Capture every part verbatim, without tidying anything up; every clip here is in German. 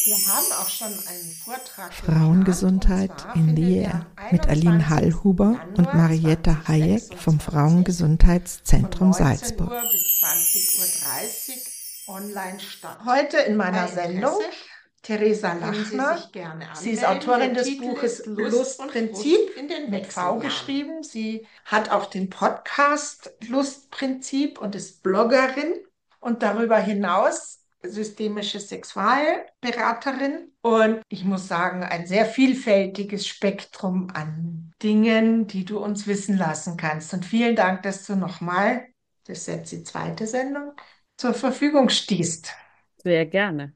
Wir haben auch schon einen Vortrag Frauengesundheit in Lehre mit Aline Hallhuber und Marietta Hayek vom Frauengesundheitszentrum Salzburg. Bis zwanzig Uhr dreißig online statt. Heute in meiner Sendung Theresa Lachner. Sie, Sie ist Autorin des Buches Lustprinzip, mit V geschrieben. Sie hat auch den Podcast Lustprinzip und ist Bloggerin und darüber hinaus systemische Sexualberaterin. Und ich muss sagen, ein sehr vielfältiges Spektrum an Dingen, die du uns wissen lassen kannst. Und vielen Dank, dass du nochmal, das ist jetzt die zweite Sendung, zur Verfügung stehst. Sehr gerne.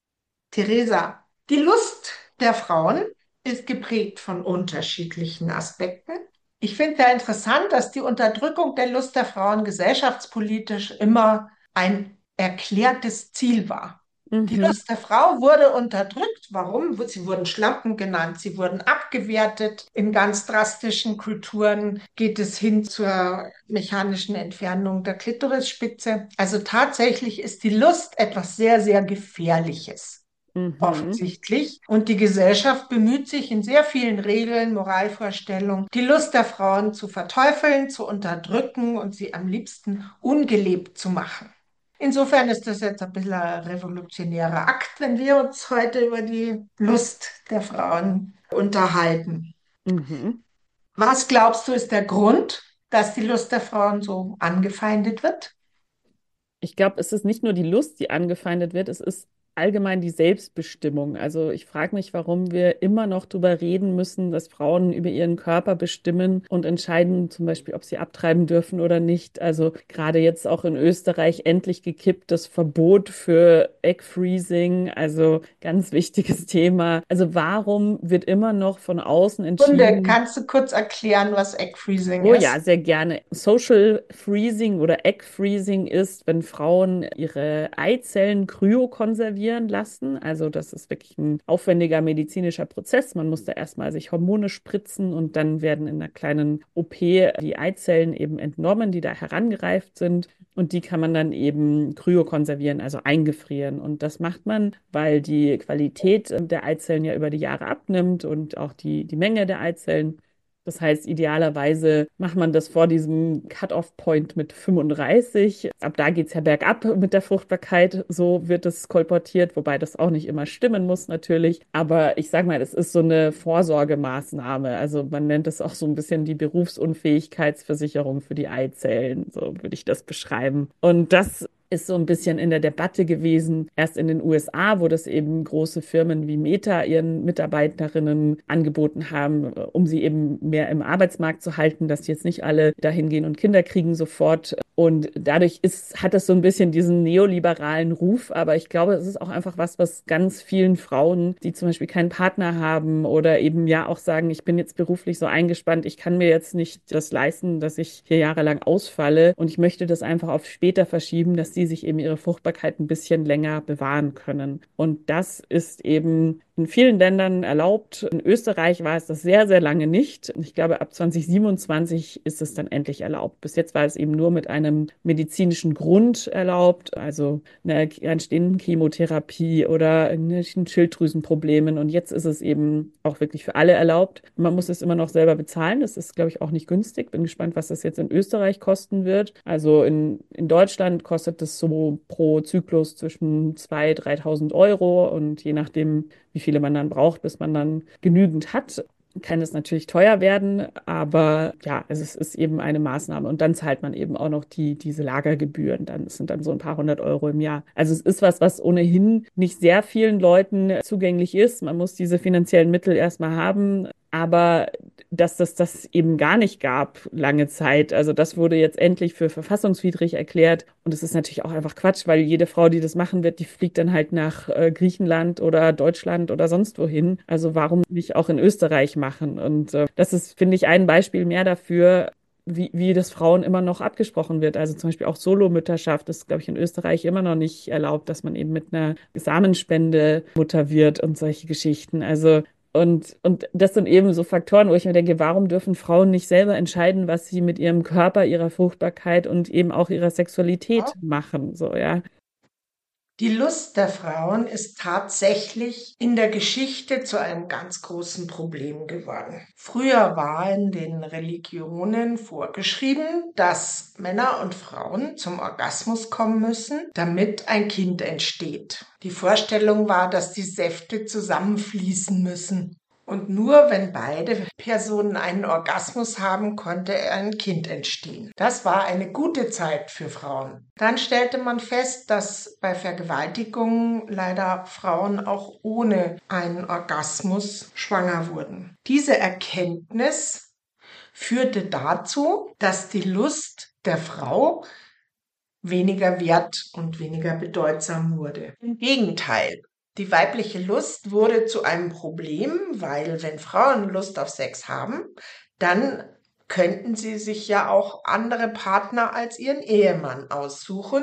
Theresa, die Lust der Frauen ist geprägt von unterschiedlichen Aspekten. Ich finde sehr interessant, dass die Unterdrückung der Lust der Frauen gesellschaftspolitisch immer ein erklärtes Ziel war. Mhm. Die Lust der Frau wurde unterdrückt. Warum? Sie wurden Schlampen genannt, sie wurden abgewertet. In ganz drastischen Kulturen geht es hin zur mechanischen Entfernung der Klitorisspitze. Also tatsächlich ist die Lust etwas sehr, sehr Gefährliches. Mhm. Offensichtlich. Und die Gesellschaft bemüht sich in sehr vielen Regeln, Moralvorstellungen, die Lust der Frauen zu verteufeln, zu unterdrücken und sie am liebsten ungelebt zu machen. Insofern ist das jetzt ein bisschen ein revolutionärer Akt, wenn wir uns heute über die Lust der Frauen unterhalten. Mhm. Was glaubst du, ist der Grund, dass die Lust der Frauen so angefeindet wird? Ich glaube, es ist nicht nur die Lust, die angefeindet wird, es ist allgemein die Selbstbestimmung. Also ich frage mich, warum wir immer noch darüber reden müssen, dass Frauen über ihren Körper bestimmen und entscheiden, zum Beispiel, ob sie abtreiben dürfen oder nicht. Also gerade jetzt auch in Österreich endlich gekippt das Verbot für Egg Freezing, also ganz wichtiges Thema. Also warum wird immer noch von außen entschieden? Kunde, kannst du kurz erklären, was Egg Freezing oh, ist? Oh ja, sehr gerne. Social Freezing oder Egg Freezing ist, wenn Frauen ihre Eizellen kryokonservieren lassen. Also das ist wirklich ein aufwendiger medizinischer Prozess. Man muss da erstmal sich Hormone spritzen und dann werden in einer kleinen O P die Eizellen eben entnommen, die da herangereift sind. Und die kann man dann eben kryokonservieren, also eingefrieren. Und das macht man, weil die Qualität der Eizellen ja über die Jahre abnimmt und auch die, die Menge der Eizellen. Das heißt, idealerweise macht man das vor diesem Cut-off-Point mit fünfunddreißig. Ab da geht es ja bergab mit der Fruchtbarkeit. So wird es kolportiert, wobei das auch nicht immer stimmen muss natürlich. Aber ich sage mal, es ist so eine Vorsorgemaßnahme. Also man nennt es auch so ein bisschen die Berufsunfähigkeitsversicherung für die Eizellen. So würde ich das beschreiben. Und das ist so ein bisschen in der Debatte gewesen, erst in den U S A, wo das eben große Firmen wie Meta ihren Mitarbeiterinnen angeboten haben, um sie eben mehr im Arbeitsmarkt zu halten, dass die jetzt nicht alle dahin gehen und Kinder kriegen sofort. Und dadurch ist, hat es so ein bisschen diesen neoliberalen Ruf, aber ich glaube, es ist auch einfach was, was ganz vielen Frauen, die zum Beispiel keinen Partner haben oder eben ja auch sagen, ich bin jetzt beruflich so eingespannt, ich kann mir jetzt nicht das leisten, dass ich hier jahrelang ausfalle und ich möchte das einfach auf später verschieben, dass die sich eben ihre Fruchtbarkeit ein bisschen länger bewahren können. Und das ist eben in vielen Ländern erlaubt. In Österreich war es das sehr, sehr lange nicht. Ich glaube, ab zwanzig siebenundzwanzig ist es dann endlich erlaubt. Bis jetzt war es eben nur mit einem medizinischen Grund erlaubt, also einer anstehenden Chemotherapie oder Schilddrüsenproblemen. Und jetzt ist es eben auch wirklich für alle erlaubt. Man muss es immer noch selber bezahlen. Das ist, glaube ich, auch nicht günstig. Bin gespannt, was das jetzt in Österreich kosten wird. Also in, in Deutschland kostet es so pro Zyklus zwischen zweitausend, dreitausend Euro und je nachdem, wie viele man dann braucht, bis man dann genügend hat, kann es natürlich teuer werden, aber ja, es ist, ist eben eine Maßnahme und dann zahlt man eben auch noch die, diese Lagergebühren, dann das sind dann so ein paar hundert Euro im Jahr. Also es ist was, was ohnehin nicht sehr vielen Leuten zugänglich ist. Man muss diese finanziellen Mittel erstmal haben, aber dass das das eben gar nicht gab lange Zeit. Also das wurde jetzt endlich für verfassungswidrig erklärt und es ist natürlich auch einfach Quatsch, weil jede Frau, die das machen wird, die fliegt dann halt nach äh, Griechenland oder Deutschland oder sonst wohin. Also warum nicht auch in Österreich machen? Und äh, das ist, finde ich, ein Beispiel mehr dafür, wie, wie das Frauen immer noch abgesprochen wird. Also zum Beispiel auch Solomütterschaft ist, glaube ich, in Österreich immer noch nicht erlaubt, dass man eben mit einer Samenspende Mutter wird und solche Geschichten. Also Und, und das sind eben so Faktoren, wo ich mir denke, warum dürfen Frauen nicht selber entscheiden, was sie mit ihrem Körper, ihrer Fruchtbarkeit und eben auch ihrer Sexualität machen, so, ja. Die Lust der Frauen ist tatsächlich in der Geschichte zu einem ganz großen Problem geworden. Früher war in den Religionen vorgeschrieben, dass Männer und Frauen zum Orgasmus kommen müssen, damit ein Kind entsteht. Die Vorstellung war, dass die Säfte zusammenfließen müssen. Und nur wenn beide Personen einen Orgasmus haben, konnte ein Kind entstehen. Das war eine gute Zeit für Frauen. Dann stellte man fest, dass bei Vergewaltigungen leider Frauen auch ohne einen Orgasmus schwanger wurden. Diese Erkenntnis führte dazu, dass die Lust der Frau weniger wert und weniger bedeutsam wurde. Im Gegenteil. Die weibliche Lust wurde zu einem Problem, weil wenn Frauen Lust auf Sex haben, dann könnten sie sich ja auch andere Partner als ihren Ehemann aussuchen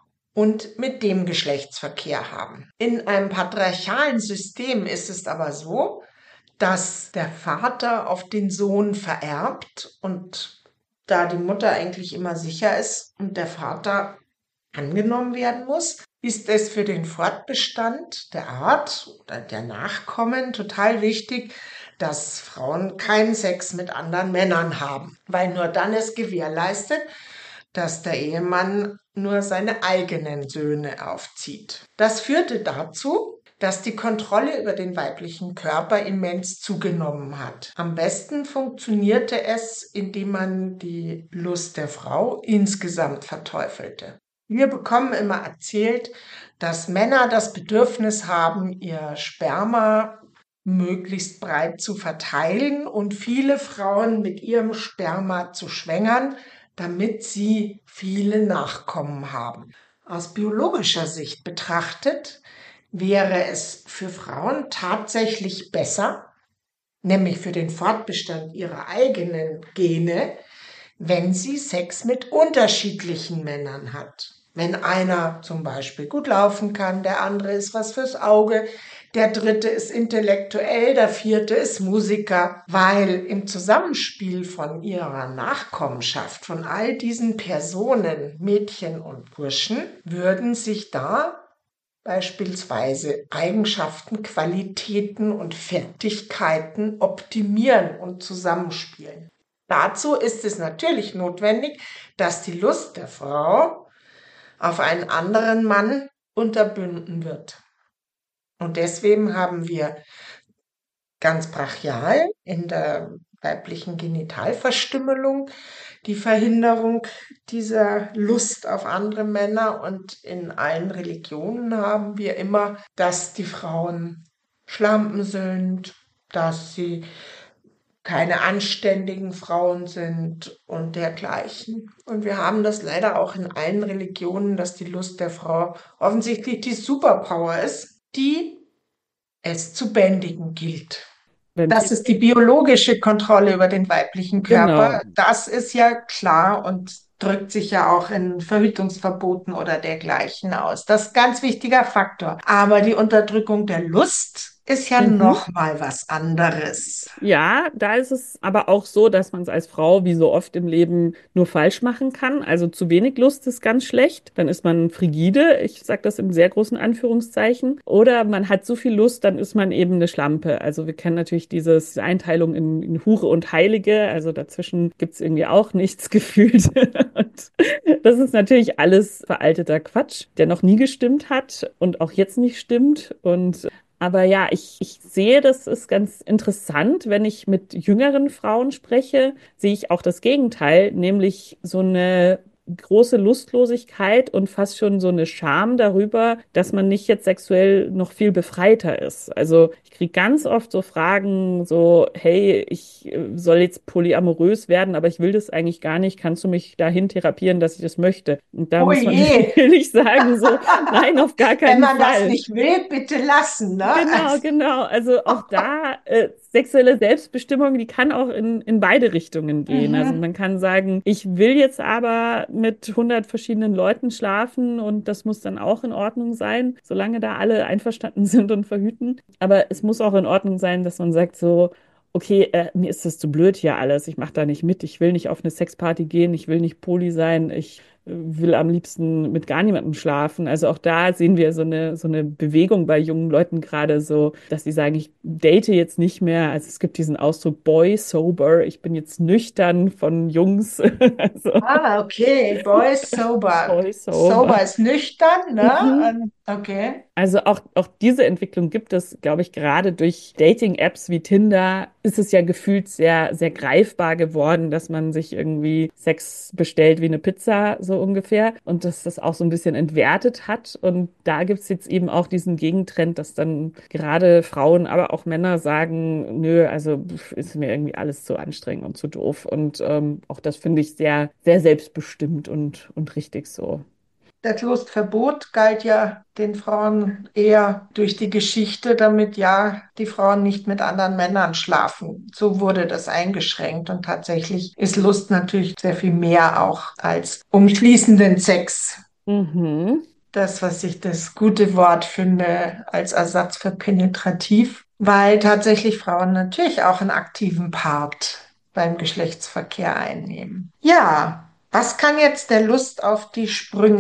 und mit dem Geschlechtsverkehr haben. In einem patriarchalen System ist es aber so, dass der Vater auf den Sohn vererbt und da die Mutter eigentlich immer sicher ist und der Vater angenommen werden muss, ist es für den Fortbestand der Art oder der Nachkommen total wichtig, dass Frauen keinen Sex mit anderen Männern haben, weil nur dann ist gewährleistet, dass der Ehemann nur seine eigenen Söhne aufzieht. Das führte dazu, dass die Kontrolle über den weiblichen Körper immens zugenommen hat. Am besten funktionierte es, indem man die Lust der Frau insgesamt verteufelte. Wir bekommen immer erzählt, dass Männer das Bedürfnis haben, ihr Sperma möglichst breit zu verteilen und viele Frauen mit ihrem Sperma zu schwängern, damit sie viele Nachkommen haben. Aus biologischer Sicht betrachtet wäre es für Frauen tatsächlich besser, nämlich für den Fortbestand ihrer eigenen Gene, wenn sie Sex mit unterschiedlichen Männern hat. Wenn einer zum Beispiel gut laufen kann, der andere ist was fürs Auge, der dritte ist intellektuell, der vierte ist Musiker, weil im Zusammenspiel von ihrer Nachkommenschaft, von all diesen Personen, Mädchen und Burschen, würden sich da beispielsweise Eigenschaften, Qualitäten und Fertigkeiten optimieren und zusammenspielen. Dazu ist es natürlich notwendig, dass die Lust der Frau auf einen anderen Mann unterbunden wird. Und deswegen haben wir ganz brachial in der weiblichen Genitalverstümmelung die Verhinderung dieser Lust auf andere Männer und in allen Religionen haben wir immer, dass die Frauen Schlampen sind, dass sie keine anständigen Frauen sind und dergleichen. Und wir haben das leider auch in allen Religionen, dass die Lust der Frau offensichtlich die Superpower ist, die es zu bändigen gilt. Wenn Das sie- ist die biologische Kontrolle über den weiblichen Körper. Genau. Das ist ja klar und drückt sich ja auch in Verhütungsverboten oder dergleichen aus. Das ist ein ganz wichtiger Faktor. Aber die Unterdrückung der Lust ist ja Mhm. noch mal was anderes. Ja, da ist es aber auch so, dass man es als Frau wie so oft im Leben nur falsch machen kann. Also zu wenig Lust ist ganz schlecht. Dann ist man frigide. Ich sage das im sehr großen Anführungszeichen. Oder man hat so viel Lust, dann ist man eben eine Schlampe. Also wir kennen natürlich dieses, diese Einteilung in, in Hure und Heilige. Also dazwischen gibt's irgendwie auch nichts gefühlt. Und das ist natürlich alles veralteter Quatsch, der noch nie gestimmt hat und auch jetzt nicht stimmt. Und aber ja, ich, ich sehe, das ist ganz interessant. Wenn ich mit jüngeren Frauen spreche, sehe ich auch das Gegenteil, nämlich so eine große Lustlosigkeit und fast schon so eine Scham darüber, dass man nicht jetzt sexuell noch viel befreiter ist. Also ich kriege ganz oft so Fragen, so, hey, ich soll jetzt polyamorös werden, aber ich will das eigentlich gar nicht. Kannst du mich dahin therapieren, dass ich das möchte? Und da Oh muss man je. natürlich sagen, so, nein, auf gar Wenn keinen man das Fall. nicht will, bitte lassen, ne? Genau, Also, genau. Also auch da äh, sexuelle Selbstbestimmung, die kann auch in, in beide Richtungen gehen. Also mhm. man kann sagen, ich will jetzt aber mit hundert verschiedenen Leuten schlafen und das muss dann auch in Ordnung sein, solange da alle einverstanden sind und verhüten. Aber es muss auch in Ordnung sein, dass man sagt so, okay, äh, mir ist das zu blöd hier alles, ich mache da nicht mit, ich will nicht auf eine Sexparty gehen, ich will nicht poly sein, ich will am liebsten mit gar niemandem schlafen. Also auch da sehen wir so eine, so eine Bewegung bei jungen Leuten gerade so, dass sie sagen, ich date jetzt nicht mehr. Also es gibt diesen Ausdruck Boy Sober. Ich bin jetzt nüchtern von Jungs. Also Ah, okay. Boy sober. Boy Sober. Sober ist nüchtern, ne? Mhm. Und, okay. Also auch, auch diese Entwicklung gibt es, glaube ich, gerade durch Dating-Apps wie Tinder ist es ja gefühlt sehr, sehr greifbar geworden, dass man sich irgendwie Sex bestellt wie eine Pizza, so ungefähr. Und dass das auch so ein bisschen entwertet hat. Und da gibt es jetzt eben auch diesen Gegentrend, dass dann gerade Frauen, aber auch Männer sagen, nö, also pf, ist mir irgendwie alles zu anstrengend und zu doof. Und ähm, auch das finde ich sehr, sehr selbstbestimmt und, und richtig so. Das Lustverbot galt ja den Frauen eher durch die Geschichte, damit ja die Frauen nicht mit anderen Männern schlafen. So wurde das eingeschränkt und tatsächlich ist Lust natürlich sehr viel mehr auch als umschließenden Sex. Mhm. Das, was ich das gute Wort finde als Ersatz für penetrativ, weil tatsächlich Frauen natürlich auch einen aktiven Part beim Geschlechtsverkehr einnehmen. Ja, was kann jetzt der Lust auf die Sprünge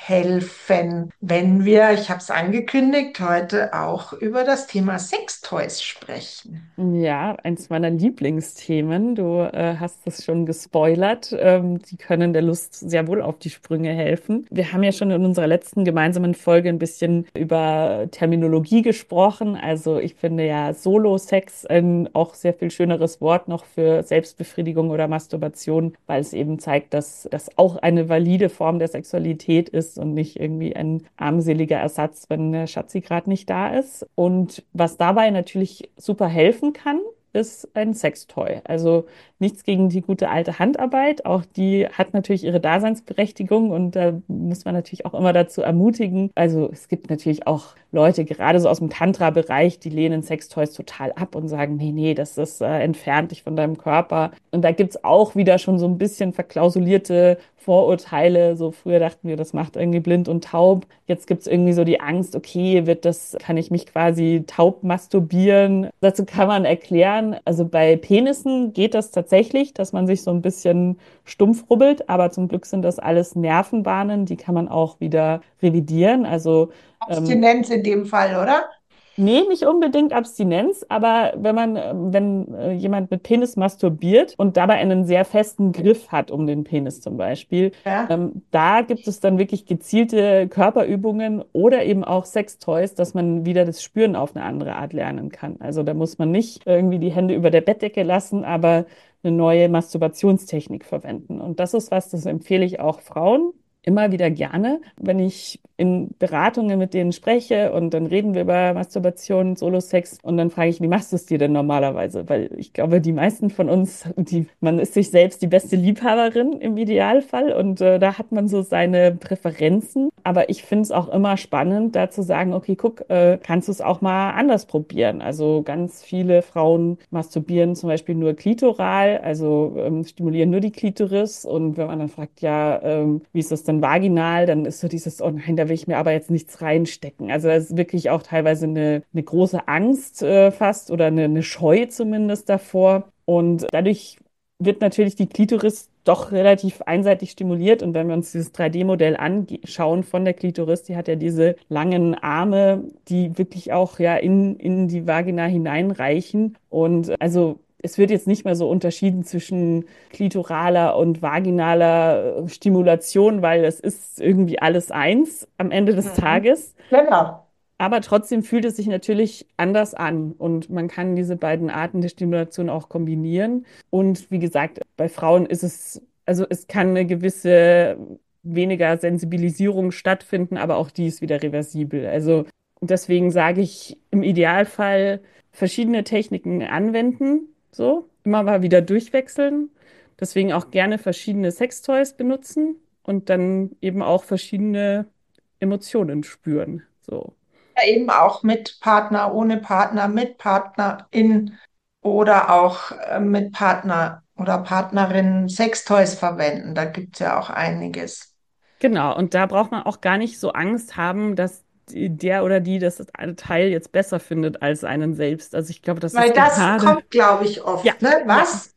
helfen, wenn wir, ich habe es angekündigt, heute auch über das Thema Sextoys sprechen? Ja, eins meiner Lieblingsthemen. Du äh, hast es schon gespoilert. Ähm, die können der Lust sehr wohl auf die Sprünge helfen. Wir haben ja schon in unserer letzten gemeinsamen Folge ein bisschen über Terminologie gesprochen. Also ich finde ja Solo-Sex ein auch sehr viel schöneres Wort noch für Selbstbefriedigung oder Masturbation, weil es eben zeigt, dass das auch eine valide Form der Sexualität ist und nicht irgendwie ein armseliger Ersatz, wenn der Schatzi gerade nicht da ist. Und was dabei natürlich super helfen kann, ist ein Sextoy. Also nichts gegen die gute alte Handarbeit. Auch die hat natürlich ihre Daseinsberechtigung und da muss man natürlich auch immer dazu ermutigen. Also es gibt natürlich auch Leute, gerade so aus dem Tantra-Bereich, die lehnen Sextoys total ab und sagen, nee, nee, das ist äh, entfernt dich von deinem Körper. Und da gibt's auch wieder schon so ein bisschen verklausulierte Vorurteile. So früher dachten wir, das macht irgendwie blind und taub. Jetzt gibt's irgendwie so die Angst, okay, wird das, kann ich mich quasi taub masturbieren? Dazu kann man erklären, also bei Penissen geht das tatsächlich, dass man sich so ein bisschen stumpf rubbelt, aber zum Glück sind das alles Nervenbahnen, die kann man auch wieder revidieren. Also ähm, Abstinenz in dem Fall, oder? nee, nicht unbedingt Abstinenz, aber wenn man, äh, wenn äh, jemand mit Penis masturbiert und dabei einen sehr festen Griff hat um den Penis zum Beispiel, Ja. ähm, da gibt es dann wirklich gezielte Körperübungen oder eben auch Sextoys, dass man wieder das Spüren auf eine andere Art lernen kann. Also da muss man nicht irgendwie die Hände über der Bettdecke lassen, aber eine neue Masturbationstechnik verwenden. Und das ist was, das empfehle ich auch Frauen immer wieder gerne, wenn ich in Beratungen mit denen spreche und dann reden wir über Masturbation, Solo-Sex und dann frage ich, wie machst du es dir denn normalerweise? Weil ich glaube, die meisten von uns, die, man ist sich selbst die beste Liebhaberin im Idealfall und äh, da hat man so seine Präferenzen. Aber ich finde es auch immer spannend, da zu sagen, okay, guck, äh, kannst du es auch mal anders probieren? Also ganz viele Frauen masturbieren zum Beispiel nur klitoral, also ähm, stimulieren nur die Klitoris und wenn man dann fragt, ja, ähm, wie ist das denn vaginal, dann ist so dieses, oh nein, da will ich mir aber jetzt nichts reinstecken. Also das ist wirklich auch teilweise eine, eine große Angst äh, fast oder eine, eine Scheu zumindest davor. Und dadurch wird natürlich die Klitoris doch relativ einseitig stimuliert. Und wenn wir uns dieses drei D-Modell anschauen von der Klitoris, die hat ja diese langen Arme, die wirklich auch ja in, in die Vagina hineinreichen. Und also es wird jetzt nicht mehr so unterschieden zwischen klitoraler und vaginaler Stimulation, weil es ist irgendwie alles eins am Ende des Mhm. Tages. Genau. Aber trotzdem fühlt es sich natürlich anders an und man kann diese beiden Arten der Stimulation auch kombinieren. Und wie gesagt, bei Frauen ist es, also es kann eine gewisse weniger Sensibilisierung stattfinden, aber auch die ist wieder reversibel. Also deswegen sage ich im Idealfall verschiedene Techniken anwenden, so immer mal wieder durchwechseln. Deswegen auch gerne verschiedene Sextoys benutzen und dann eben auch verschiedene Emotionen spüren. So. Ja, eben auch mit Partner, ohne Partner, mit Partnerin oder auch äh, mit Partner oder Partnerin Sextoys verwenden. Da gibt es ja auch einiges. Genau, und da braucht man auch gar nicht so Angst haben, dass die- der oder die das Teil jetzt besser findet als einen selbst. Also ich glaube, das Weil ist das gerade, kommt, glaube ich, ja, oft, ne? ja, Was?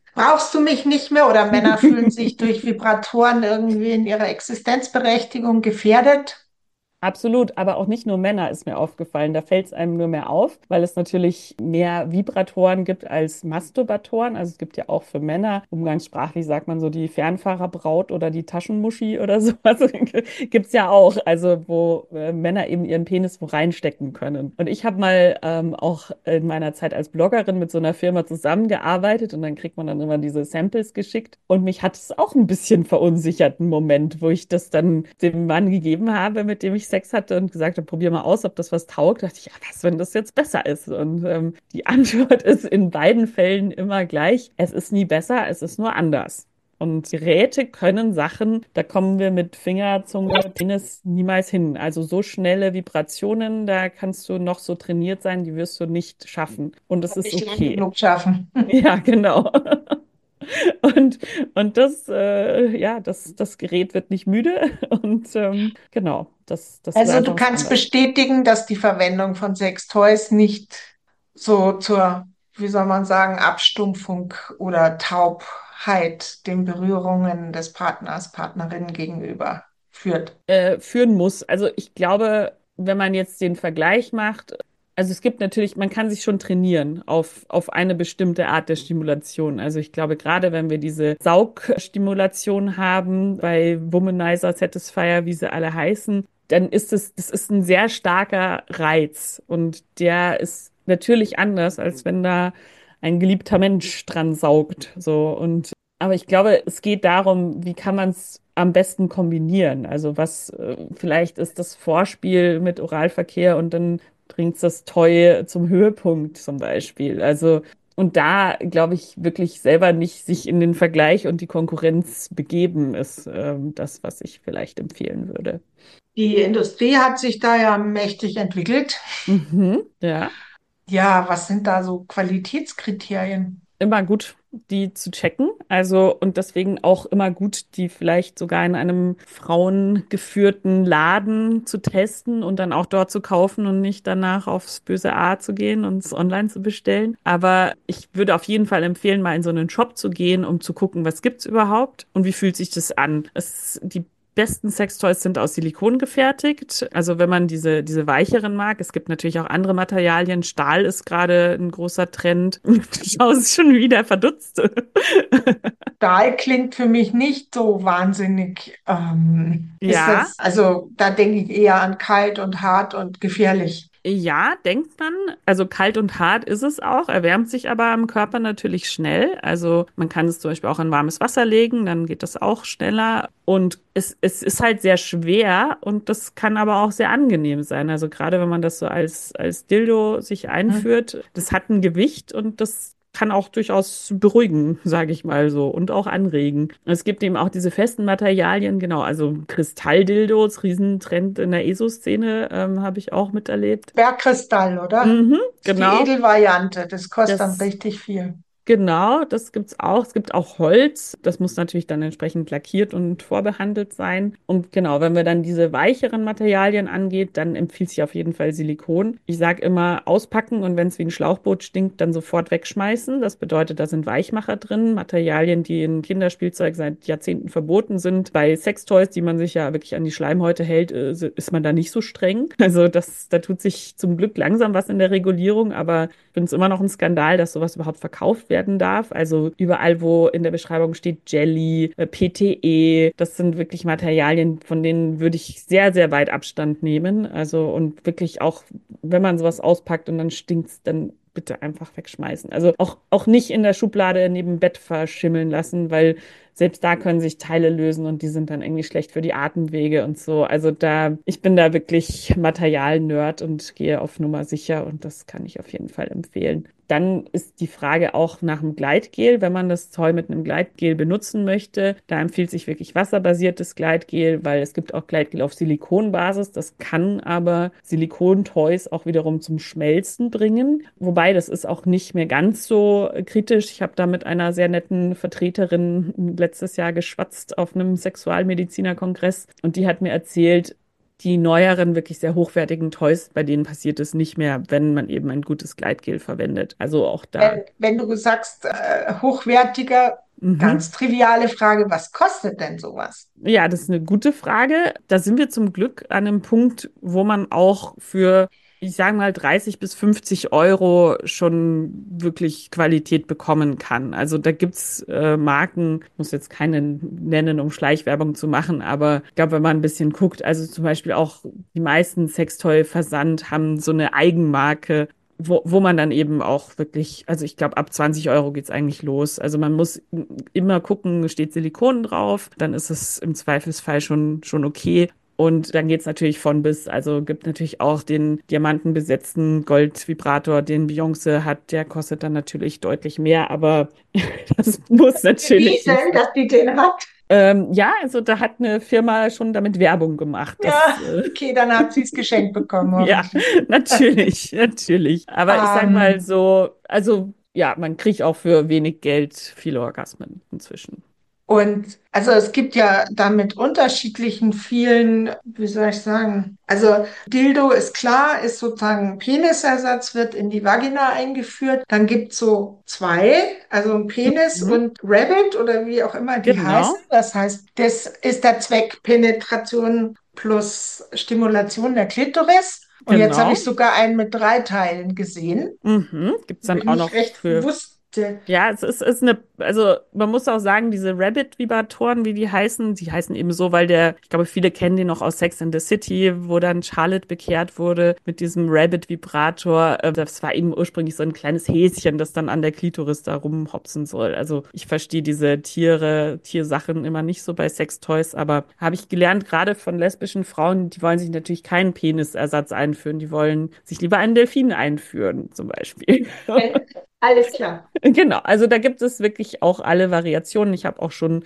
Brauchst du mich nicht mehr? Oder Männer fühlen sich durch Vibratoren irgendwie in ihrer Existenzberechtigung gefährdet. Absolut, aber auch nicht nur Männer ist mir aufgefallen. Da fällt es einem nur mehr auf, weil es natürlich mehr Vibratoren gibt als Masturbatoren. Also es gibt ja auch für Männer, umgangssprachlich sagt man so die Fernfahrerbraut oder die Taschenmuschi oder so. Also gibt es ja auch, also wo äh, Männer eben ihren Penis wo reinstecken können. Und ich habe mal ähm, auch in meiner Zeit als Bloggerin mit so einer Firma zusammengearbeitet und dann kriegt man dann immer diese Samples geschickt. Und mich hat es auch ein bisschen verunsichert, einen Moment, wo ich das dann dem Mann gegeben habe, mit dem ich Sex hatte und gesagt habe, probier mal aus, ob das was taugt. Da dachte ich, ja, was, wenn das jetzt besser ist? Und ähm, die Antwort ist in beiden Fällen immer gleich. Es ist nie besser, es ist nur anders. Und Geräte können Sachen, da kommen wir mit Finger, Zunge, Penis niemals hin. Also so schnelle Vibrationen, da kannst du noch so trainiert sein, die wirst du nicht schaffen. Und es ist Nicht lang okay. genug schaffen. Ja, genau. Und, und das, äh, ja, das, das Gerät wird nicht müde. Und ähm, genau, das, das ist Also einfach du was kannst anderes. bestätigen, dass die Verwendung von Sextoys nicht so zur, wie soll man sagen, Abstumpfung oder Taubheit den Berührungen des Partners, Partnerin gegenüber führt. Äh, führen muss. Also ich glaube, wenn man jetzt den Vergleich macht, also es gibt natürlich, man kann sich schon trainieren auf, auf eine bestimmte Art der Stimulation. Also ich glaube, gerade wenn wir diese Saugstimulation haben, bei Womanizer, Satisfier, wie sie alle heißen, dann ist es, das ist ein sehr starker Reiz und der ist natürlich anders, als wenn da ein geliebter Mensch dran saugt. So und aber ich glaube, es geht darum, wie kann man es am besten kombinieren? Also was, äh, vielleicht ist das Vorspiel mit Oralverkehr und dann bringt das Toy zum Höhepunkt zum Beispiel. Also, und da glaube ich wirklich selber nicht sich in den Vergleich und die Konkurrenz begeben, ist ähm, das, was ich vielleicht empfehlen würde. Die Industrie hat sich da ja mächtig entwickelt. Mhm, ja. Ja, was sind da so Qualitätskriterien? Immer gut, die zu checken. Also, und deswegen auch immer gut, die vielleicht sogar in einem frauengeführten Laden zu testen und dann auch dort zu kaufen und nicht danach aufs böse A zu gehen und es online zu bestellen. Aber ich würde auf jeden Fall empfehlen, mal in so einen Shop zu gehen, um zu gucken, was gibt's überhaupt und wie fühlt sich das an. Es, die besten Sextoys sind aus Silikon gefertigt. Also wenn man diese, diese weicheren mag, es gibt natürlich auch andere Materialien. Stahl ist gerade ein großer Trend. Du schaust schon wieder verdutzt. Stahl klingt für mich nicht so wahnsinnig. Ähm, ist Ja, das, also da denke ich eher an kalt und hart und gefährlich. ja, denkt man. Also kalt und hart ist es auch, erwärmt sich aber am Körper natürlich schnell. Also man kann es zum Beispiel auch in warmes Wasser legen, dann geht das auch schneller. Und es, es ist halt sehr schwer und das kann aber auch sehr angenehm sein. Also gerade wenn man das so als, als Dildo sich Hm. einführt, das hat ein Gewicht und das kann auch durchaus beruhigen, sage ich mal so, und auch anregen. Es gibt eben auch diese festen Materialien, genau, also Kristalldildos, Riesentrend in der E S O-Szene, ähm, habe ich auch miterlebt. Bergkristall, oder? Mhm, Das ist die genau. Edelvariante. Das kostet dann Das richtig viel. Genau, das gibt's auch. Es gibt auch Holz. Das muss natürlich dann entsprechend lackiert und vorbehandelt sein. Und genau, wenn wir dann diese weicheren Materialien angeht, dann empfiehlt sich auf jeden Fall Silikon. Ich sage immer auspacken und wenn es wie ein Schlauchboot stinkt, dann sofort wegschmeißen. Das bedeutet, da sind Weichmacher drin, Materialien, die in Kinderspielzeug seit Jahrzehnten verboten sind. Bei Sextoys, die man sich ja wirklich an die Schleimhäute hält, äh, ist man da nicht so streng. Also das, da tut sich zum Glück langsam was in der Regulierung, aber ich finde es immer noch ein Skandal, dass sowas überhaupt verkauft werden darf. Also überall, wo in der Beschreibung steht Jelly, äh, P T E, das sind wirklich Materialien, von denen würde ich sehr, sehr weit Abstand nehmen. Also und wirklich auch, wenn man sowas auspackt und dann stinkt's, dann bitte einfach wegschmeißen. Also auch, auch nicht in der Schublade neben dem Bett verschimmeln lassen, weil selbst da können sich Teile lösen und die sind dann irgendwie schlecht für die Atemwege und so. Also da, ich bin da wirklich Material-Nerd und gehe auf Nummer sicher und das kann ich auf jeden Fall empfehlen. Dann ist die Frage auch nach dem Gleitgel, wenn man das Toy mit einem Gleitgel benutzen möchte. Da empfiehlt sich wirklich wasserbasiertes Gleitgel, weil es gibt auch Gleitgel auf Silikonbasis. Das kann aber Silikon-Toys auch wiederum zum Schmelzen bringen. Wobei, das ist auch nicht mehr ganz so kritisch. Ich habe da mit einer sehr netten Vertreterin letztes Jahr geschwatzt auf einem Sexualmedizinerkongress und die hat mir erzählt, die neueren, wirklich sehr hochwertigen Toys, bei denen passiert es nicht mehr, wenn man eben ein gutes Gleitgel verwendet. Also auch da. Wenn, wenn du sagst, äh, hochwertiger, Mhm. ganz triviale Frage, was kostet denn sowas? Ja, das ist eine gute Frage. Da sind wir zum Glück an einem Punkt, wo man auch für, ich sage mal, dreißig bis fünfzig Euro schon wirklich Qualität bekommen kann. Also da gibt's äh, Marken, ich muss jetzt keine nennen, um Schleichwerbung zu machen, aber ich glaube, wenn man ein bisschen guckt, also zum Beispiel auch die meisten Sextoy-Versand haben so eine Eigenmarke, wo, wo man dann eben auch wirklich, also ich glaube, ab zwanzig Euro geht's eigentlich los. Also man muss immer gucken, steht Silikon drauf, dann ist es im Zweifelsfall schon, schon okay. Und dann geht's natürlich von bis. Also gibt natürlich auch den diamantenbesetzten Goldvibrator, den Beyoncé hat. Der kostet dann natürlich deutlich mehr, aber das muss natürlich nicht Bewiesen, sein. dass die den hat. Ähm, ja, also da hat eine Firma schon damit Werbung gemacht. Ja, Das, äh, okay, dann hat sie es geschenkt bekommen, ja, hoffentlich. natürlich, natürlich. Aber ich sag mal Ähm, so, also ja, man kriegt auch für wenig Geld viele Orgasmen inzwischen. und also es gibt ja da mit unterschiedlichen vielen, wie soll ich sagen, also Dildo ist klar, ist sozusagen Penisersatz, wird in die Vagina eingeführt. Dann gibt es so zwei, also ein Penis Mhm. und Rabbit oder wie auch immer die heißen. Genau, Das heißt, das ist der Zweck Penetration plus Stimulation der Klitoris. Und jetzt habe ich genau. sogar einen mit drei Teilen gesehen. Mhm. Gibt's dann auch Nicht noch recht für. wusste. Ja, es ist, ist eine, also man muss auch sagen, diese Rabbit-Vibratoren, wie die heißen, die heißen eben so, weil der, ich glaube, viele kennen den noch aus Sex and the City, wo dann Charlotte bekehrt wurde mit diesem Rabbit-Vibrator. Äh, Das war eben ursprünglich so ein kleines Häschen, das dann an der Klitoris da rumhopsen soll. Also ich verstehe diese Tiere, Tiersachen immer nicht so bei Sextoys, aber habe ich gelernt, gerade von lesbischen Frauen, die wollen sich natürlich keinen Penisersatz einführen, die wollen sich lieber einen Delfin einführen, zum Beispiel. Äh, Alles klar. Genau, also da gibt es wirklich auch alle Variationen. Ich habe auch schon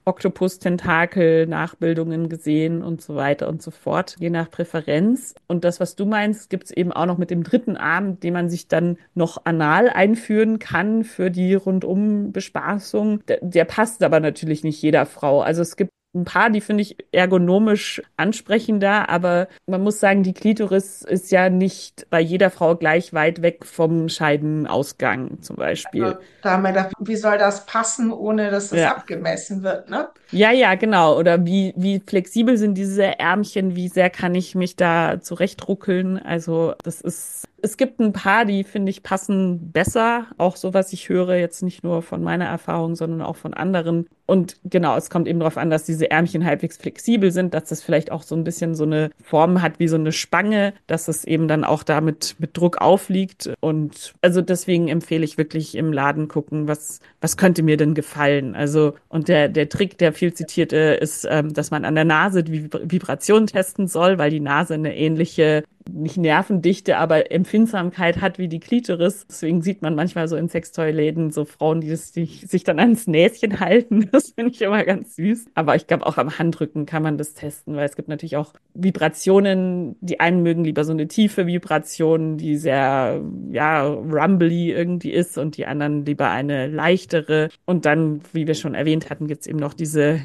Oktopus-Tentakel-Nachbildungen gesehen und so weiter und so fort, je nach Präferenz. Und das, was du meinst, gibt es eben auch noch mit dem dritten Arm, den man sich dann noch anal einführen kann für die Rundum-Bespaßung. Der, der passt aber natürlich nicht jeder Frau. Also es gibt ein paar, die finde ich ergonomisch ansprechender, aber man muss sagen, die Klitoris ist ja nicht bei jeder Frau gleich weit weg vom Scheidenausgang zum Beispiel. Also, da haben wir gedacht, wie soll das passen, ohne dass es Ja. abgemessen wird, ne? Ja, ja, genau. Oder wie, wie flexibel sind diese Ärmchen? Wie sehr kann ich mich da zurechtruckeln? Also, das ist, es gibt ein paar, die finde ich passen besser. Auch so, was ich höre, jetzt nicht nur von meiner Erfahrung, sondern auch von anderen. Und genau, es kommt eben darauf an, dass diese Ärmchen halbwegs flexibel sind, dass das vielleicht auch so ein bisschen so eine Form hat wie so eine Spange, dass es eben dann auch damit mit Druck aufliegt. Und also deswegen empfehle ich wirklich im Laden gucken, was, was könnte mir denn gefallen? Also, und der, der Trick, der viel zitierte, ist, ähm, dass man an der Nase die Vib- Vibration testen soll, weil die Nase eine ähnliche, nicht Nervendichte, aber Empfindsamkeit hat wie die Klitoris. Deswegen sieht man manchmal so in Sextoy-Läden so Frauen, die, das, die sich dann ans Näschen halten. Das finde ich immer ganz süß. Aber ich glaube, auch am Handrücken kann man das testen, weil es gibt natürlich auch Vibrationen. Die einen mögen lieber so eine tiefe Vibration, die sehr, ja, rumbly irgendwie ist und die anderen lieber eine leichtere. Und dann, wie wir schon erwähnt hatten, gibt es eben noch diese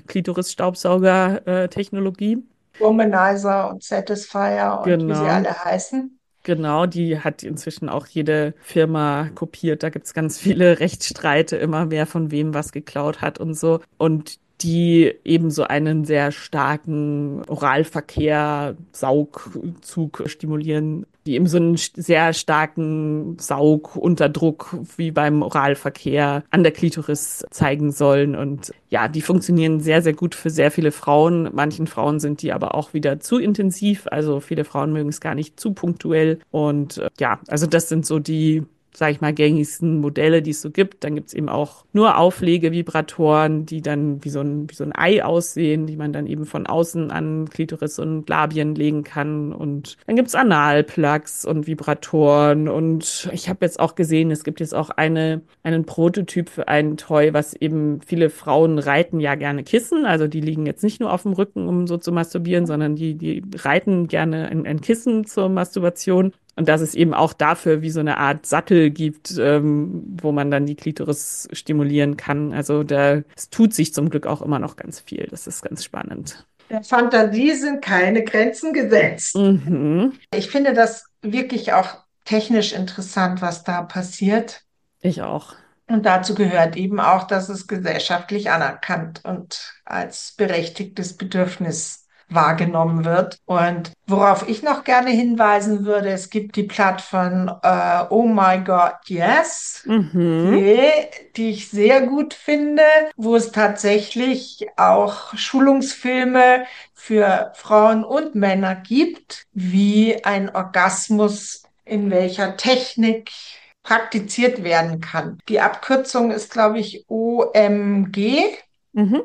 Klitoris-Staubsauger-Technologie. Womanizer und Satisfier und wie sie Genau. alle heißen. Genau, die hat inzwischen auch jede Firma kopiert. Da gibt's ganz viele Rechtsstreite, immer wer von wem was geklaut hat und so. Und die eben so einen sehr starken Oralverkehr, Saugzug stimulieren, die eben so einen sehr starken Saugunterdruck wie beim Oralverkehr an der Klitoris zeigen sollen. Und ja, die funktionieren sehr, sehr gut für sehr viele Frauen. Manchen Frauen sind die aber auch wieder zu intensiv. Also viele Frauen mögen es gar nicht zu punktuell. Und äh, ja, also das sind so die, sage ich mal, gängigsten Modelle, die es so gibt. Dann gibt's eben auch nur Auflegevibratoren, die dann wie so ein, wie so ein Ei aussehen, die man dann eben von außen an Klitoris und Labien legen kann. Und dann gibt's Analplugs und Vibratoren. Und ich habe jetzt auch gesehen, es gibt jetzt auch eine, einen Prototyp für ein Toy, was eben viele Frauen reiten ja gerne Kissen. Also die liegen jetzt nicht nur auf dem Rücken, um so zu masturbieren, sondern die, die reiten gerne ein, ein Kissen zur Masturbation. Und dass es eben auch dafür wie so eine Art Sattel gibt, ähm, wo man dann die Klitoris stimulieren kann. Also da, es tut sich zum Glück auch immer noch ganz viel. Das ist ganz spannend. Der Fantasie sind keine Grenzen gesetzt. Mhm. Ich finde das wirklich auch technisch interessant, was da passiert. Ich auch. Und dazu gehört eben auch, dass es gesellschaftlich anerkannt und als berechtigtes Bedürfnis wahrgenommen wird. Und worauf ich noch gerne hinweisen würde, es gibt die Plattform äh, Oh My God Yes, Mhm. die, die ich sehr gut finde, wo es tatsächlich auch Schulungsfilme für Frauen und Männer gibt, wie ein Orgasmus in welcher Technik praktiziert werden kann. Die Abkürzung ist, glaube ich, O M G. Mhm.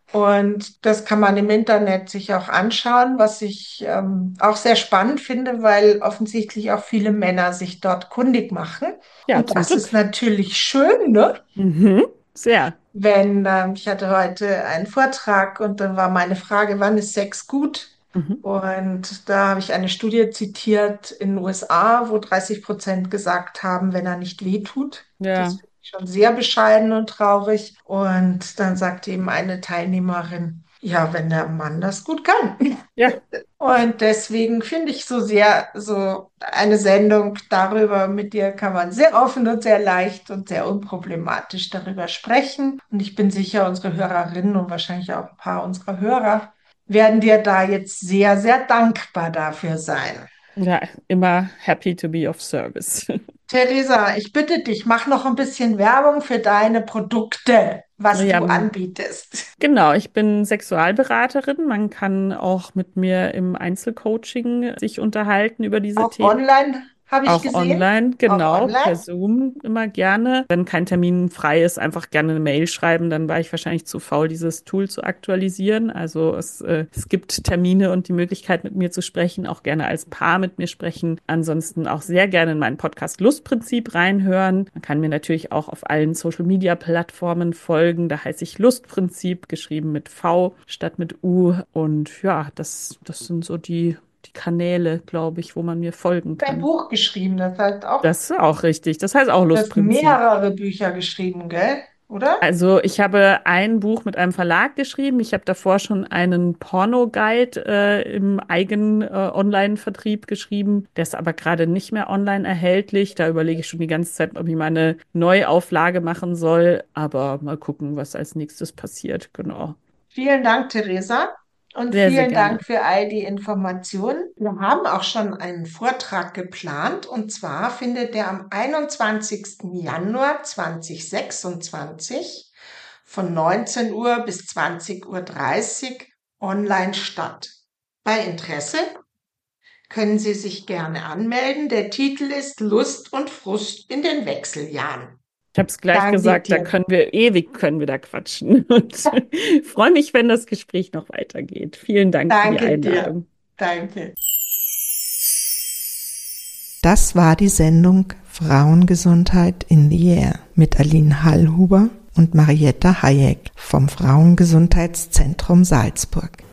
Und das kann man im Internet sich auch anschauen, was ich ähm, auch sehr spannend finde, weil offensichtlich auch viele Männer sich dort kundig machen. Ja, Und zum das Glück. ist natürlich schön, ne? Mhm. Sehr. Wenn ähm, ich hatte heute einen Vortrag und dann war meine Frage, wann ist Sex gut? Mhm. Und da habe ich eine Studie zitiert in den U S A, wo dreißig Prozent gesagt haben, wenn er nicht wehtut. Ja. Das finde ich schon sehr bescheiden und traurig. Und dann sagte eben eine Teilnehmerin, ja, wenn der Mann das gut kann. Ja. Und deswegen finde ich so sehr, so eine Sendung darüber, mit dir kann man sehr offen und sehr leicht und sehr unproblematisch darüber sprechen. Und ich bin sicher, unsere Hörerinnen und wahrscheinlich auch ein paar unserer Hörer werden dir da jetzt sehr, sehr dankbar dafür sein. Ja, immer happy to be of service. Theresa, ich bitte dich, mach noch ein bisschen Werbung für deine Produkte, was Ja, du anbietest. genau, ich bin Sexualberaterin. Man kann auch mit mir im Einzelcoaching sich unterhalten über diese Auch Themen. online habe ich Auch gesehen. online, Auch genau, per online. Zoom immer gerne. Wenn kein Termin frei ist, einfach gerne eine Mail schreiben. Dann war ich wahrscheinlich zu faul, dieses Tool zu aktualisieren. Also es, äh, es gibt Termine und die Möglichkeit, mit mir zu sprechen, auch gerne als Paar mit mir sprechen. Ansonsten auch sehr gerne in meinen Podcast Lustprinzip reinhören. Man kann mir natürlich auch auf allen Social-Media-Plattformen folgen. Da heiße ich Lustprinzip, geschrieben mit V statt mit U. Und ja, das, das sind so die die Kanäle, glaube ich, wo man mir folgen Ein kann. Buch geschrieben, das heißt auch, Das ist auch richtig. Das heißt auch du hast Lustprinzip. mehrere Bücher geschrieben, gell? Oder? Also ich habe ein Buch mit einem Verlag geschrieben. Ich habe davor schon einen Porno-Guide äh, im eigenen äh, Online-Vertrieb geschrieben. Der ist aber gerade nicht mehr online erhältlich. Da überlege ich schon die ganze Zeit, ob ich mal eine Neuauflage machen soll. Aber mal gucken, was als nächstes passiert. Genau. Vielen Dank, Theresa. Und Sehr, sehr vielen gerne. Dank für all die Informationen. Wir haben auch schon einen Vortrag geplant und zwar findet der am einundzwanzigsten Januar zweitausendsechsundzwanzig von neunzehn Uhr bis zwanzig Uhr dreißig online statt. Bei Interesse können Sie sich gerne anmelden. Der Titel ist Lust und Frust in den Wechseljahren. Ich habe es gleich Danke gesagt, da dir. können wir ewig können wir da quatschen. Und freue mich, wenn das Gespräch noch weitergeht. Vielen Dank für die Danke dir. Einladung. Danke. Das war die Sendung Frauengesundheit in the Air mit Aline Hallhuber und Marietta Hayek vom Frauengesundheitszentrum Salzburg.